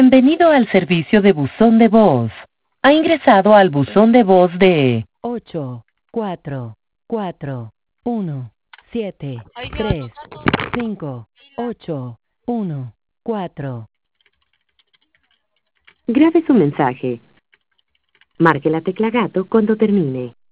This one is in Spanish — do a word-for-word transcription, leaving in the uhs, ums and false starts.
Bienvenido al servicio de buzón de voz. Ha ingresado al buzón de voz de ocho cuatro cuatro uno siete tres cinco ocho uno cuatro. Grabe su mensaje. Marque la tecla gato cuando termine.